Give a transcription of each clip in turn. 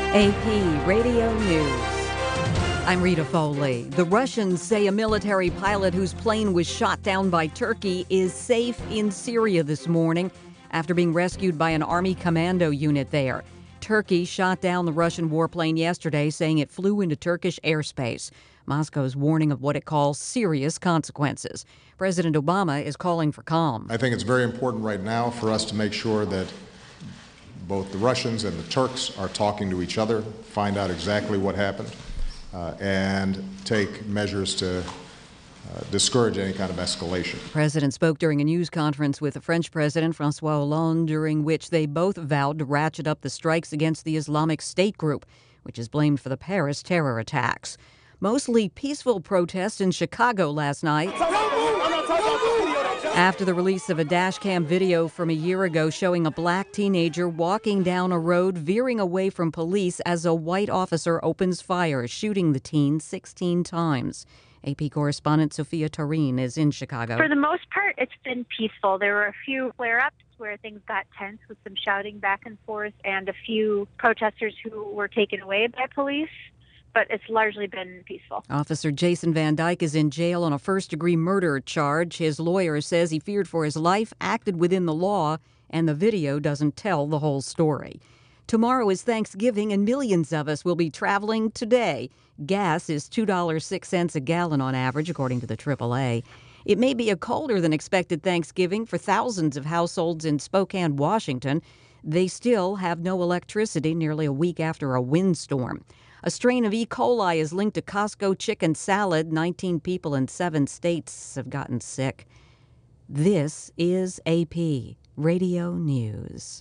AP Radio News. I'm Rita Foley. The Russians say a military pilot whose plane was shot down by Turkey is safe in Syria this morning after being rescued by an army commando unit there. Turkey shot down the Russian warplane yesterday, saying it flew into Turkish airspace. Moscow's warning of what it calls serious consequences. President Obama is calling for calm. I think it's very important right now for us to make sure that both the Russians and the Turks are talking to each other, find out exactly what happened, and take measures to discourage any kind of escalation. The president spoke during a news conference with the French president, François Hollande, during which they both vowed to ratchet up the strikes against the Islamic State group, which is blamed for the Paris terror attacks. Mostly peaceful protests in Chicago last night after the release of a dashcam video from a year ago showing a black teenager walking down a road, veering away from police as a white officer opens fire, shooting the teen 16 times. AP correspondent Sophia Taurine is in Chicago. For the most part, it's been peaceful. There were a few flare-ups where things got tense with some shouting back and forth and a few protesters who were taken away by police. But it's largely been peaceful. Officer Jason Van Dyke is in jail on a first-degree murder charge. His lawyer says he feared for his life, acted within the law, and the video doesn't tell the whole story. Tomorrow is Thanksgiving, and millions of us will be traveling today. Gas is $2.06 a gallon on average, according to the AAA. It may be a colder than expected Thanksgiving for thousands of households in Spokane, Washington. They still have no electricity nearly a week after a windstorm. A strain of E. coli is linked to Costco chicken salad. 19 people in 7 states have gotten sick. This is AP Radio News.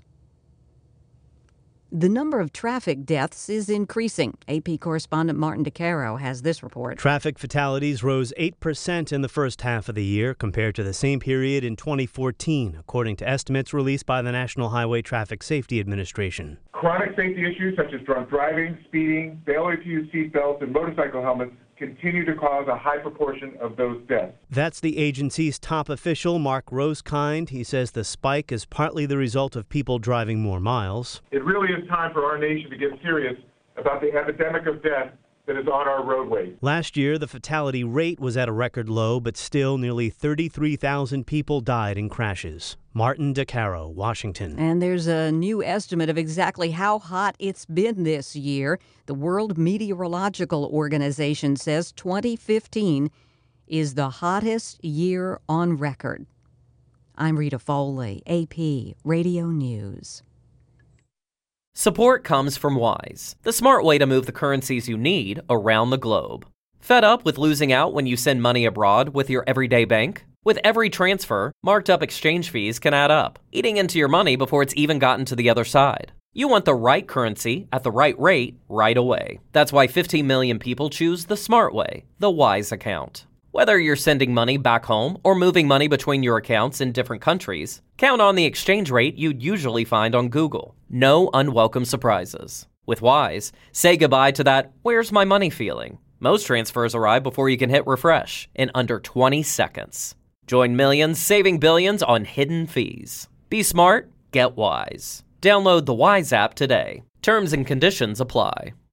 The number of traffic deaths is increasing. AP correspondent Martin DeCaro has this report. Traffic fatalities rose 8% in the first half of the year compared to the same period in 2014, according to estimates released by the National Highway Traffic Safety Administration. Chronic safety issues such as drunk driving, speeding, failure to use seatbelts, and motorcycle helmets continue to cause a high proportion of those deaths. That's the agency's top official, Mark Rosekind. He says the spike is partly the result of people driving more miles. It really is time for our nation to get serious about the epidemic of death that is on our roadways. Last year, the fatality rate was at a record low, but still nearly 33,000 people died in crashes. Martin DeCaro, Washington. And there's a new estimate of exactly how hot it's been this year. The World Meteorological Organization says 2015 is the hottest year on record. I'm Rita Foley, AP Radio News. Support comes from Wise, the smart way to move the currencies you need around the globe. Fed up with losing out when you send money abroad with your everyday bank? With every transfer, marked up exchange fees can add up, eating into your money before it's even gotten to the other side. You want the right currency at the right rate right away. That's why 15 million people choose the smart way, the Wise account. Whether you're sending money back home or moving money between your accounts in different countries, count on the exchange rate you'd usually find on Google. No unwelcome surprises. With Wise, say goodbye to that "where's my money" feeling. Most transfers arrive before you can hit refresh in under 20 seconds. Join millions saving billions on hidden fees. Be smart, get Wise. Download the Wise app today. Terms and conditions apply.